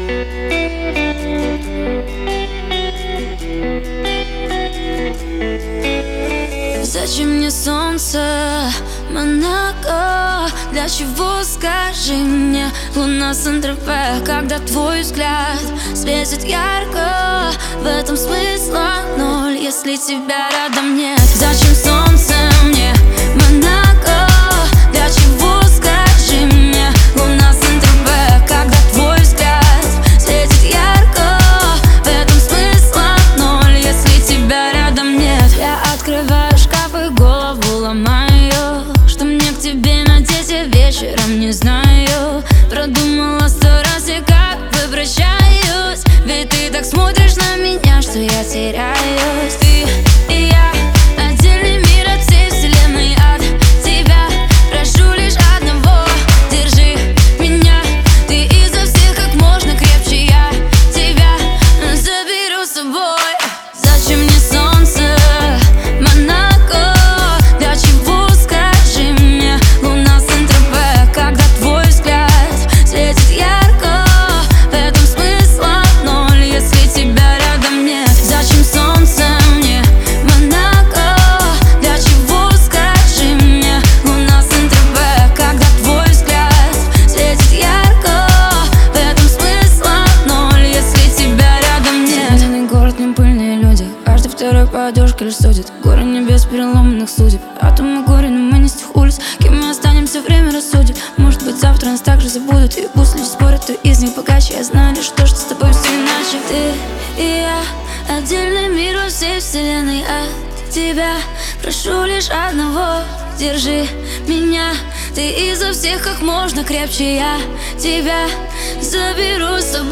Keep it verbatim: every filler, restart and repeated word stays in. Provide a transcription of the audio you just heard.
Зачем мне солнце, Монако? Для чего, скажи мне, луна Сан-Тропе? Когда твой взгляд светит ярко, в этом смысла ноль, если тебя рядом нет. Зачем солнце мне, Монако? Для чего, скажи мне, луна Сан-Тропе? Когда твой взгляд светит ярко, в этом смысла ноль, если тебя рядом нет. Я открываю шкаф и голову ломаю, что мне к тебе надеть, я вечером не знаю. Продумала сто раз, и как бы прощаюсь, ведь ты так смотришь на меня, что я теряюсь. Ты и я — отдельный мир от всей вселенной. От тебя прошу лишь одного: держи меня. Ты изо всех как можно крепче, я тебя заберу с собой. Зачем мне солнце, Монако? Для чего, скажи мне, луна Сан-Тропе? Когда твой взгляд светит ярко, в этом смысла ноль, если тебя рядом нет. Зачем солнце мне, Монако? Для чего, скажи мне, луна Сан-Тропе? Когда твой взгляд светит ярко, в этом смысла ноль, если тебя рядом нет. Зеленый город, не пыльные люди, каждый второй по одежке лишь судит. Горы небес переломанных судеб, атомы горе, но мы не с тех улиц. Кем мы останемся, время рассудит. Может быть, завтра нас также забудут, и пусть люди спорят, то из них богаче. Я знаю лишь то, что с тобой все иначе. Ты и я — отдельный мир во всей вселенной. От тебя прошу лишь одного: держи меня. Ты изо всех как можно крепче, я тебя заберу с собой.